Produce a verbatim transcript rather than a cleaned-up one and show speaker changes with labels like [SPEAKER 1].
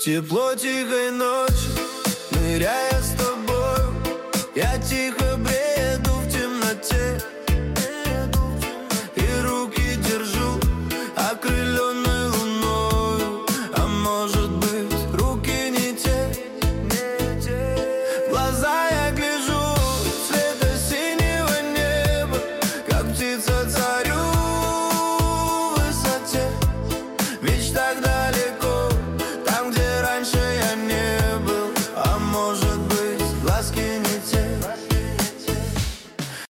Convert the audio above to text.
[SPEAKER 1] тепло тихой ночи, ныряя с тобою, я тихо